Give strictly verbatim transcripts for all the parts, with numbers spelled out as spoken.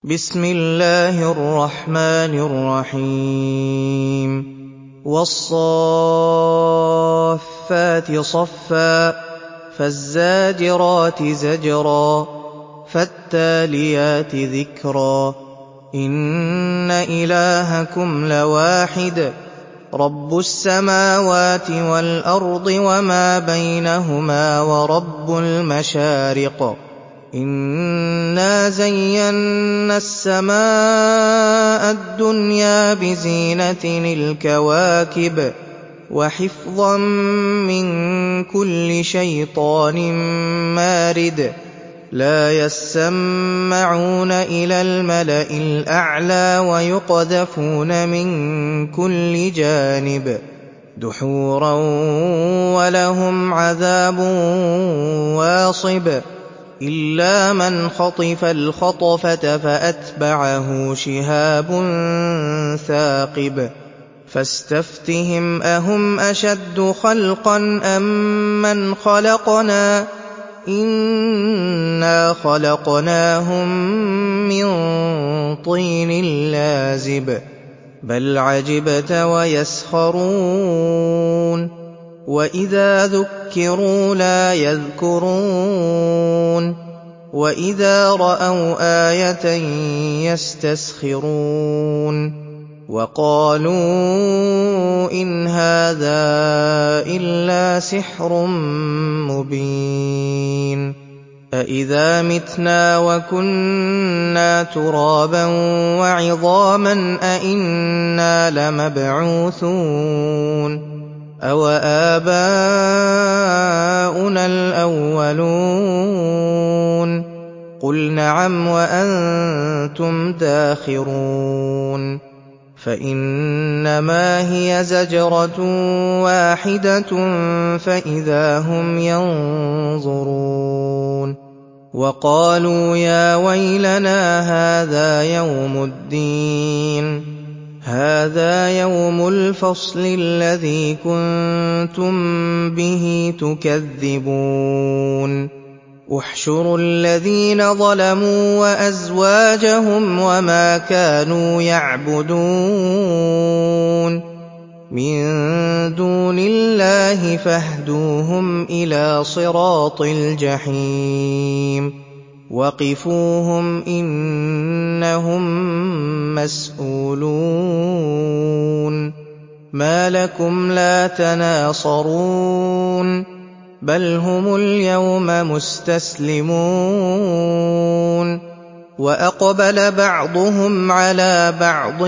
بسم الله الرحمن الرحيم والصافات صفا فالزاجرات زجرا فالتاليات ذكرا إن إلهكم لواحد رب السماوات والأرض وما بينهما ورب المشارق إنا زينا السماء الدنيا بزينة الكواكب وحفظا من كل شيطان مارد لا يسمعون إلى الملأ الأعلى ويقذفون من كل جانب دحورا ولهم عذاب واصب إلا من خطف الخطفة فأتبعه شهاب ثاقب فاستفتهم أهم أشد خلقا أم من خلقنا إنا خلقناهم من طين لازب بل عجبت ويسخرون وإذا ذكروا لا يذكرون وإذا رأوا آية يستسخرون وقالوا إن هذا إلا سحر مبين أإذا متنا وكنا ترابا وعظاما أإنا لمبعوثون أَوَآبَاؤُنَا الْأَوَّلُونَ قُلْ نَعَمْ وَأَنتُمْ دَاخِرُونَ فَإِنَّمَا هِيَ زَجْرَةٌ وَاحِدَةٌ فَإِذَا هُمْ يَنظُرُونَ وَقَالُوا يَا وَيْلَنَا هَٰذَا يَوْمُ الدِّينِ هذا يوم الفصل الذي كنتم به تكذبون احشروا الذين ظلموا وأزواجهم وما كانوا يعبدون من دون الله فاهدوهم إلى صراط الجحيم وقفوهم إنهم مسئولون ما لكم لا تناصرون بل هم اليوم مستسلمون وأقبل بعضهم على بعض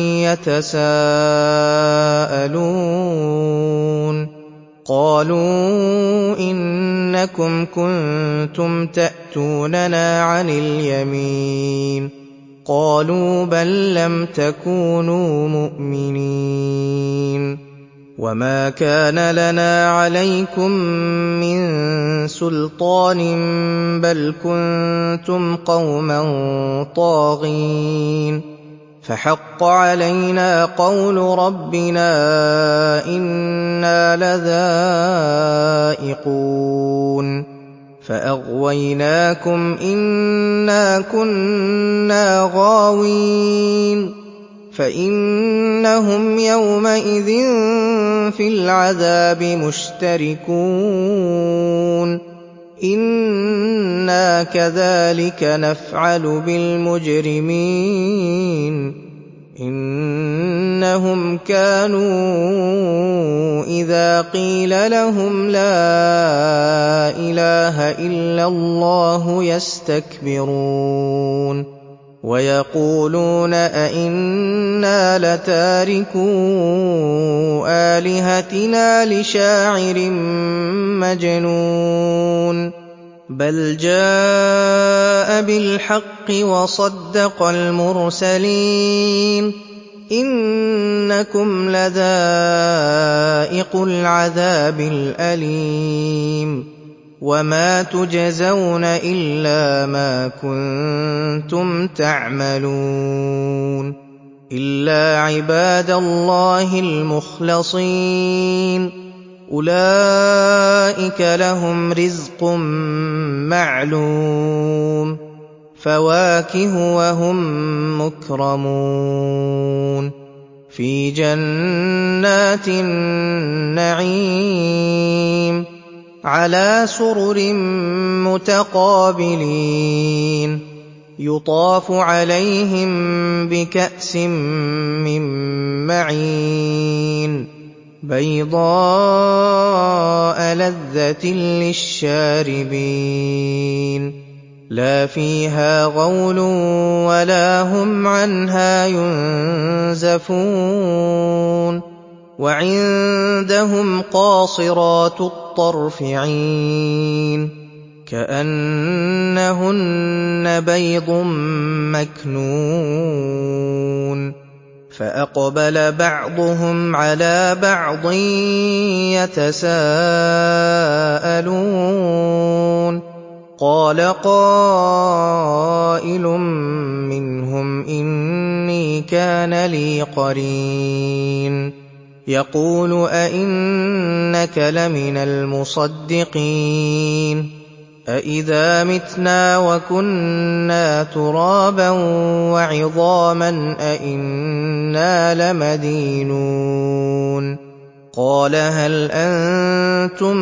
يتساءلون قالوا إنكم كنتم تأتوننا عن اليمين قالوا بل لم تكونوا مؤمنين وما كان لنا عليكم من سلطان بل كنتم قوما طاغين فحق علينا قول ربنا إنا لذائقون فأغويناكم إنا كنا غاوين فإنهم يومئذ في العذاب مشتركون إنا كذلك نفعل بالمجرمين إنهم كانوا إذا قيل لهم لا إله إلا الله يستكبرون ويقولون أئنا لتاركو آلهتنا لشاعر مجنون بل جاء بالحق وصدق المرسلين إنكم لذائقو العذاب الأليم وما تجزون إلا ما كنتم تعملون إلا عباد الله المخلصين أولئك لهم رزق معلوم فواكه وهم مكرمون في جنات النعيم على سرر متقابلين يطاف عليهم بكأس من معين بيضاء لذة للشاربين لا فيها غول ولا هم عنها ينزفون وعندهم قاصرات الطرف عين كأنهن بيض مكنون فأقبل بعضهم على بعض يتساءلون قال قائل منهم إني كان لي قرين يقول أئنك لمن المصدقين أئذا متنا وكنا ترابا وعظاما أئنا لمدينون قال هل أنتم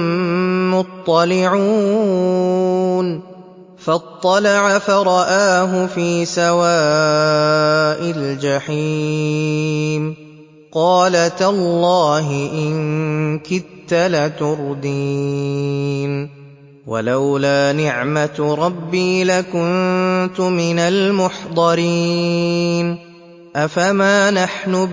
مطلعون فاطلع فرآه في سواء الجحيم قال تالله إن كدت لتردين ولولا نعمة ربي لكنت من المحضرين أفما نحن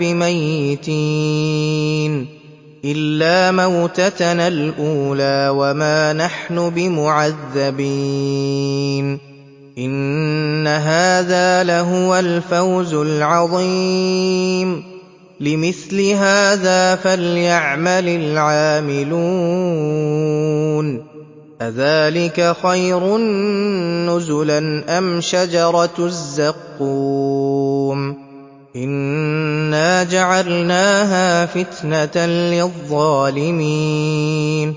بميتين إلا موتتنا الأولى وما نحن بمعذبين إن هذا لهو الفوز العظيم لمثل هذا فليعمل العاملون أذلك خير نزلا أم شجرة الزقوم إنا جعلناها فتنة للظالمين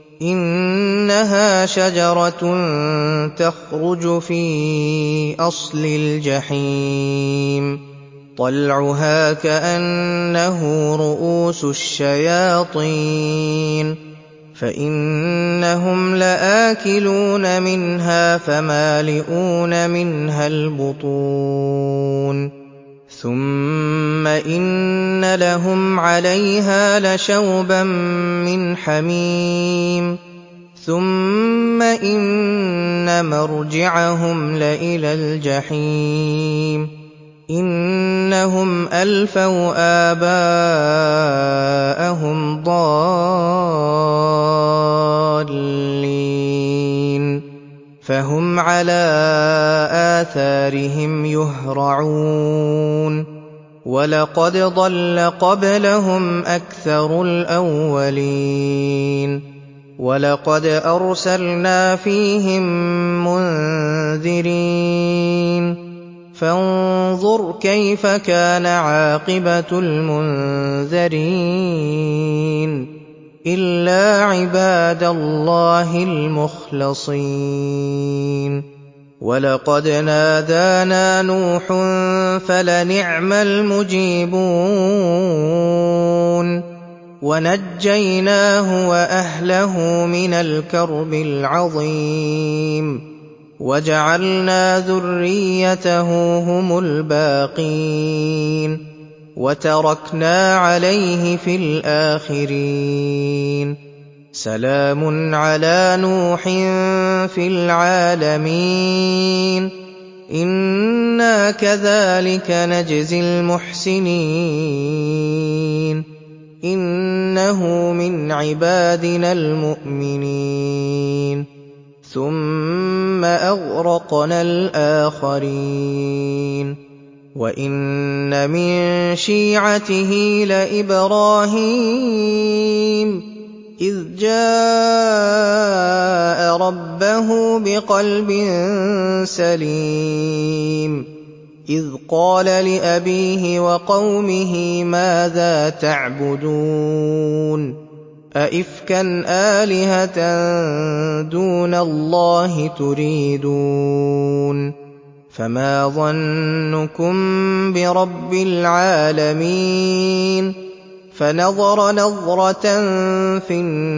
إنها شجرة تخرج في أصل الجحيم طلعها كأنه رؤوس الشياطين فإنهم لآكلون منها فمالئون منها البطون ثم إن لهم عليها لشوبا من حميم ثم إن مرجعهم لإلى الجحيم إنهم ألفوا آباءهم ضالين فهم على آثارهم يهرعون ولقد ضل قبلهم أكثر الأولين ولقد أرسلنا فيهم منذرين فانظر كيف كان عاقبة المنذرين إلا عباد الله المخلصين ولقد نادانا نوح فلنعم المجيبون ونجيناه وأهله من الكرب العظيم وجعلنا ذريته هم الباقين وتركنا عليه في الآخرين سلام على نوح في العالمين إنا كذلك نجزي المحسنين إنه من عبادنا المؤمنين ثم أغرقنا الآخرين وإن من شيعته لإبراهيم إذ جاء ربه بقلب سليم إذ قال لأبيه وقومه ماذا تعبدون أئفكا آلهة دون الله تريدون فما ظنكم برب العالمين فنظر نظرة في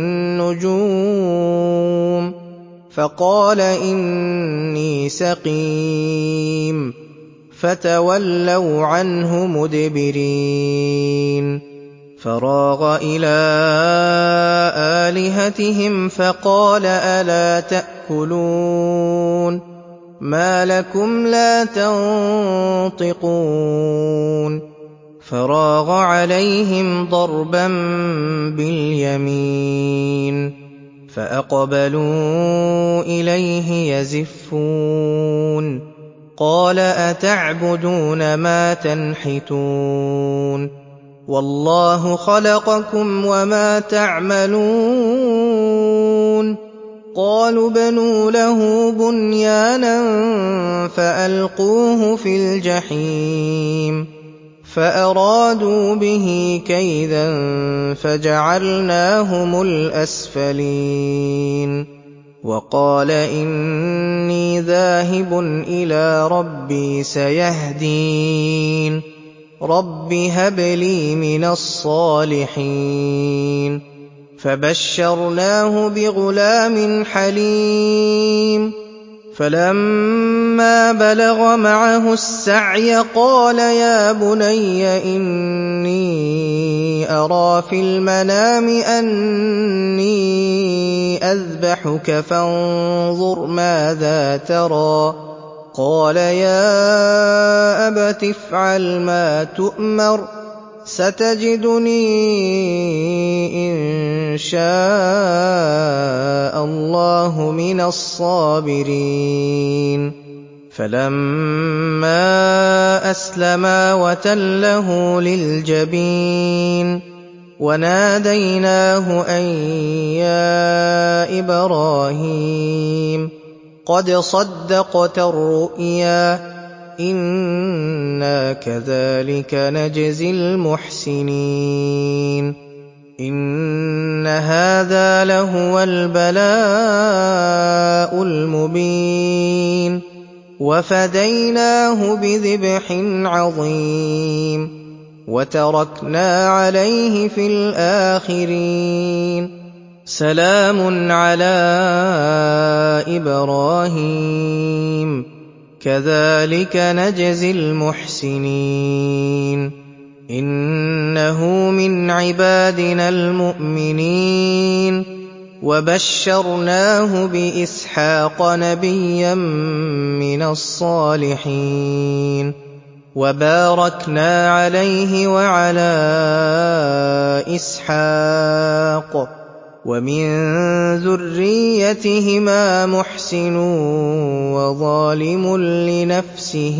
النجوم فقال إني سقيم فتولوا عنه مدبرين فراغ إلى آلهتهم فقال ألا تأكلون ما لكم لا تنطقون فراغ عليهم ضربا باليمين فأقبلوا إليه يزفون قال أتعبدون ما تنحتون والله خلقكم وما تعملون قالوا ابْنُوا له بنيانا فألقوه في الجحيم فأرادوا به كيدا فجعلناهم الأسفلين وقال إني ذاهب إلى ربي سيهدين رب هب لي من الصالحين فبشرناه بغلام حليم فلما بلغ معه السعي قال يا بني إني أرى في المنام أني أذبحك فانظر ماذا ترى قال يا أبت افعل ما تؤمر ستجدني إن شاء الله من الصابرين فلما أسلما وتله للجبين وناديناه أن يا إبراهيم قد صدقت الرؤيا إنا كذلك نجزي المحسنين إن هذا لهو البلاء المبين وفديناه بذبح عظيم وتركنا عليه في الآخرين سلام على إبراهيم كذلك نجزي المحسنين إنه من عبادنا المؤمنين وبشرناه بإسحاق نبيا من الصالحين وباركنا عليه وعلى إسحاق ومن ذريتهما محسن وظالم لنفسه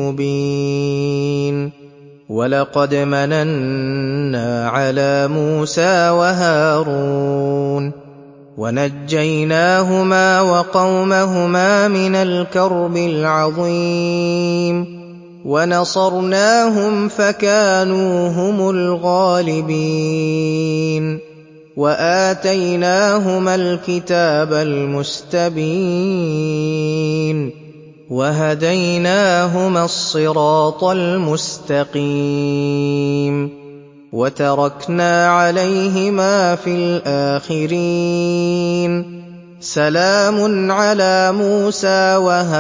مبين ولقد مننا على موسى وهارون ونجيناهما وقومهما من الكرب العظيم ونصرناهم فكانوا هم الغالبين وآتيناهما الكتاب المستبين وهديناهما الصراط المستقيم وتركنا عليهما في الآخرين سلام على موسى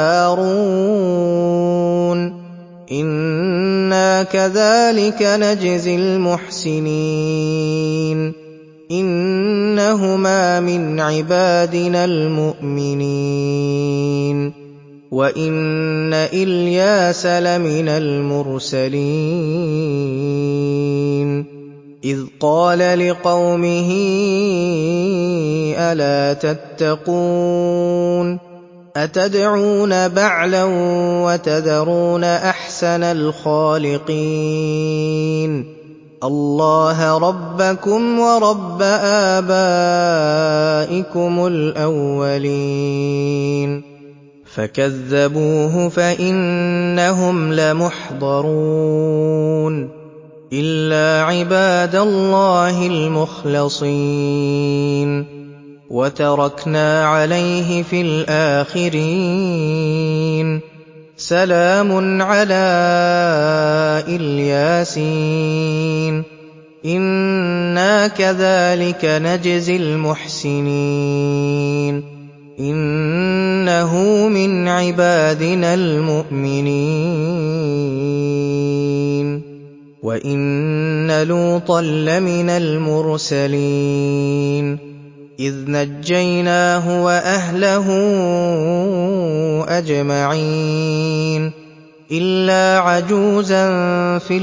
وهارون إنا كذلك نجزي المحسنين إنهما من عبادنا المؤمنين وإن إلياس لمن المرسلين إذ قال لقومه ألا تتقون أتدعون بعلا وتذرون أحسن الخالقين الله ربكم ورب آبائكم الأولين فكذبوه فإنهم لمحضرون إلا عباد الله المخلصين وتركنا عليه في الآخرين سلام على الياسين إنا كذلك نجزي المحسنين إنه من عبادنا المؤمنين وإن لوطا لمن المرسلين إذ نجيناه وأهله أجمعين إلا عجوزا في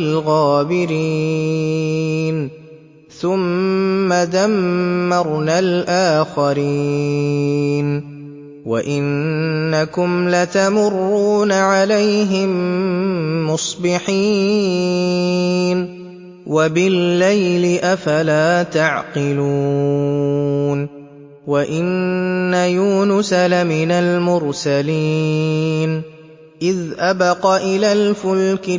الغابرين ثم دمرنا الآخرين وإنكم لتمرون عليهم مصبحين وبالليل أفلا تعقلون وإن يونس لمن المرسلين إذ أبق إلى الفلك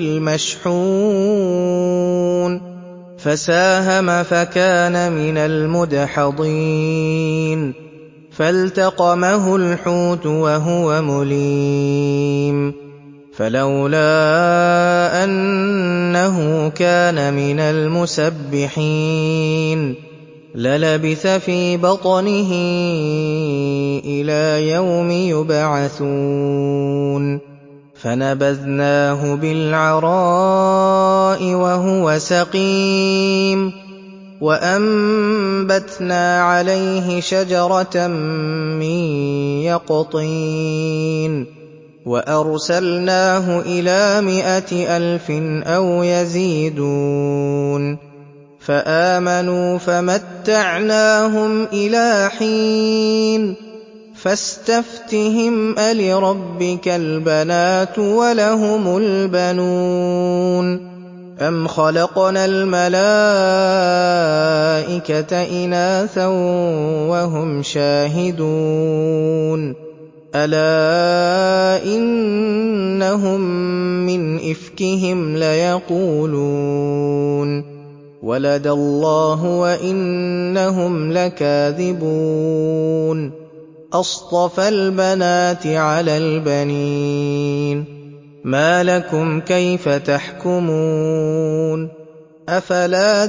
المشحون فساهم فكان من المدحضين فالتقمه الحوت وهو مليم فلولا أنه كان من المسبحين للبث في بطنه إلى يوم يبعثون فنبذناه بالعراء وهو سقيم وأنبتنا عليه شجرة من يقطين وأرسلناه إلى مائة ألف أو يزيدون فآمنوا فمتعناهم إلى حين فاستفتهم ألربك البنات ولهم البنون أم خلقنا الملائكة إناثا وهم شاهدون ألا إنهم من إفكهم ليقولون ولد الله وإنهم لكاذبون أصطفى البنات على البنين ما لكم كيف تحكمون أفلا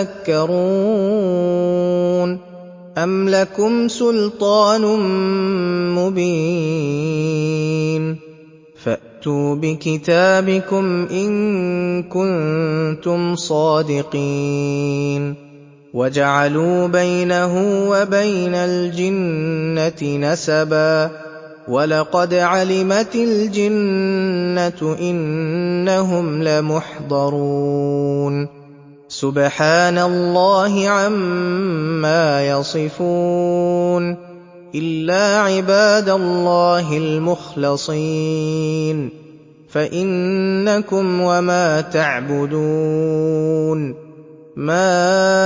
تذكرون أم لكم سلطان مبين فأتوا بكتابكم إن كنتم صادقين وجعلوا بينه وبين الجنة نسبا ولقد علمت الجنة إنهم لمحضرون سبحان الله عما يصفون إلا عباد الله المخلصين فإنكم وما تعبدون ما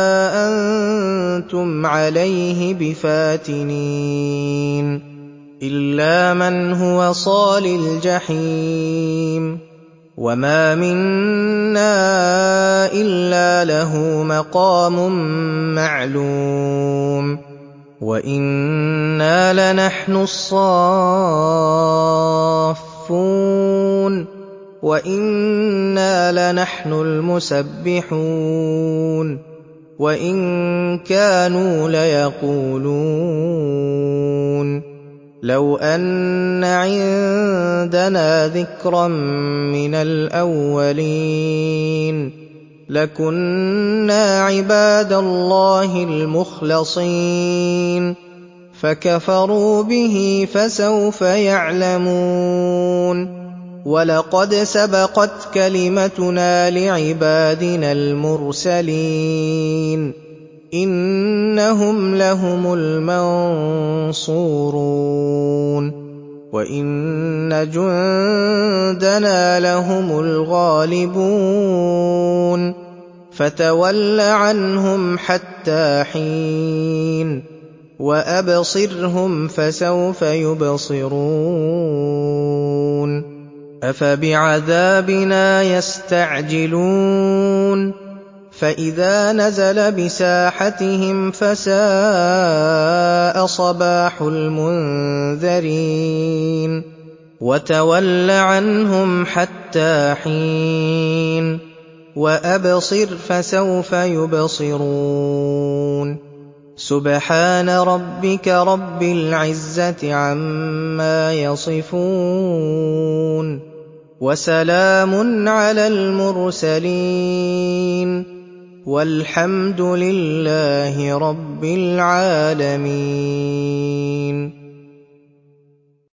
أنتم عليه بفاتنين إلا من هو صال الجحيم وما منا إلا له مقام معلوم وإنا لنحن الصافون وإنا لنحن المسبحون وإن كانوا ليقولون لو أن عندنا ذكرا من الأولين لكنا عباد الله المخلصين فكفروا به فسوف يعلمون ولقد سبقت كلمتنا لعبادنا المرسلين إنهم لهم المنصورون وإن جندنا لهم الغالبون فتول عنهم حتى حين وأبصرهم فسوف يبصرون أفبعذابنا يستعجلون فإذا نزل بساحتهم فساء صباح المنذرين وتول عنهم حتى حين وأبصر فسوف يبصرون سبحان ربك رب العزة عما يصفون وسلام على المرسلين والحمد لله رب العالمين.